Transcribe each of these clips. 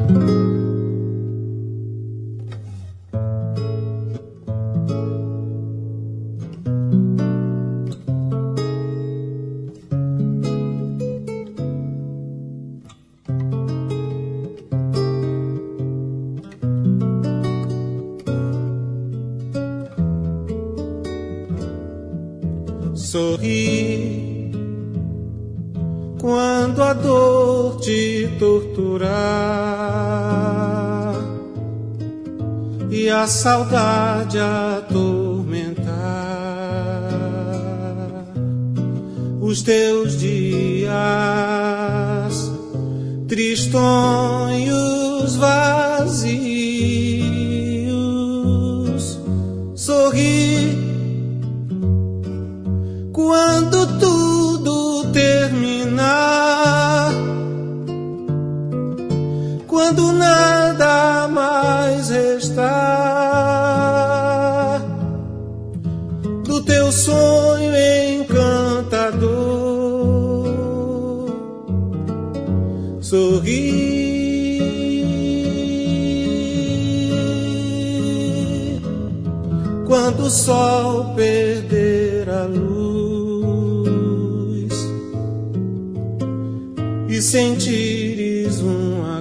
Sorri quando a dor te torturar e a saudade atormentar os teus dias tristonhos, vazios. Sorri quando tudo terminar, quando nada mais restar do teu sonho encantador. Sorri quando o sol perder a luz e sentires uma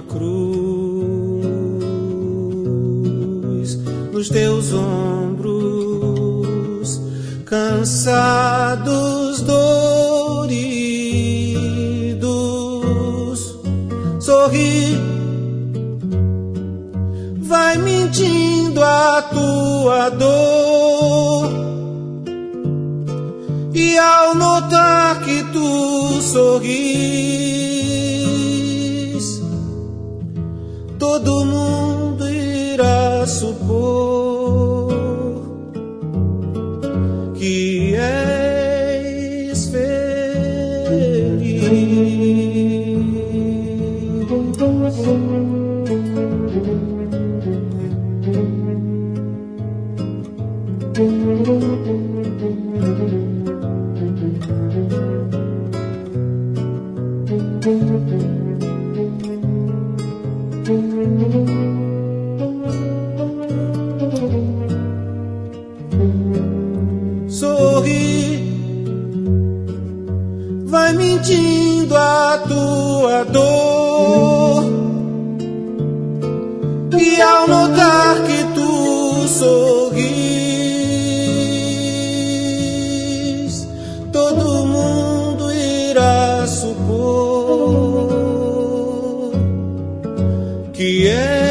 cruz nos teus ombros, cansados, doridos. Sorri, vai mentindo a tua dor, e ao notar que tu sorris, todo mundo irá supor que és feliz. Sorri, vai mentindo a tua dor, e ao notar que tu sorris, todo mundo irá supor que é